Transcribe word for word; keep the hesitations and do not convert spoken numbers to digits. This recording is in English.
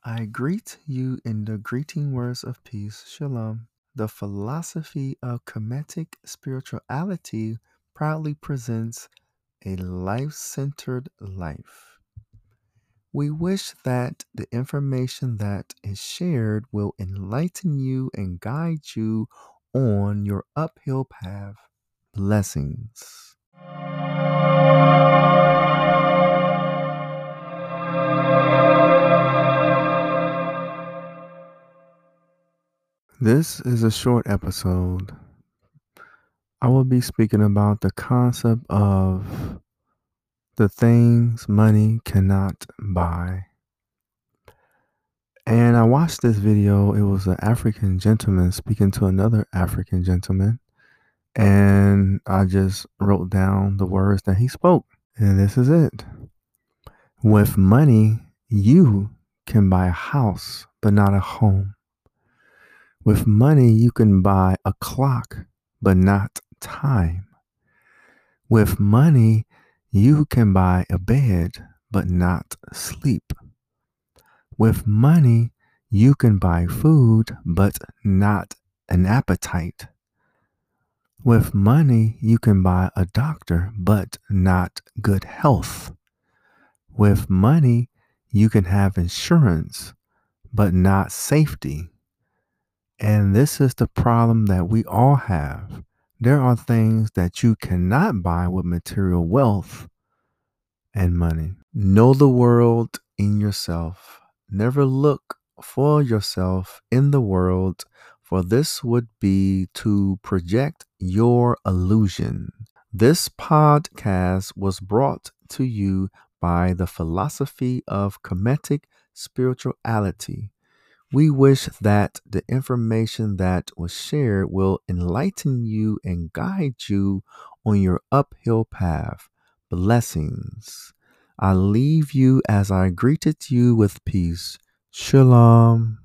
I greet you in the greeting words of peace, Shalom. The philosophy of Kemetic spirituality proudly presents a life centered life. We wish that the information that is shared will enlighten you and guide you on your uphill path. Blessings. This is a short episode. I will be speaking about the concept of the things money cannot buy. And I watched this video. It was an African gentleman speaking to another African gentleman. And I just wrote down the words that he spoke. And this is it. With money, you can buy a house, but not a home. With money, you can buy a clock, but not time. With money, you can buy a bed, but not sleep. With money, you can buy food, but not an appetite. With money, you can buy a doctor, but not good health. With money, you can have insurance, but not safety. And this is the problem that we all have. There are things that you cannot buy with material wealth and money. Know the world in yourself. Never look for yourself in the world, for this would be to project your illusion. This podcast was brought to you by the philosophy of Kemetic spirituality. We wish that the information that was shared will enlighten you and guide you on your uphill path. Blessings. I leave you as I greeted you with peace. Shalom.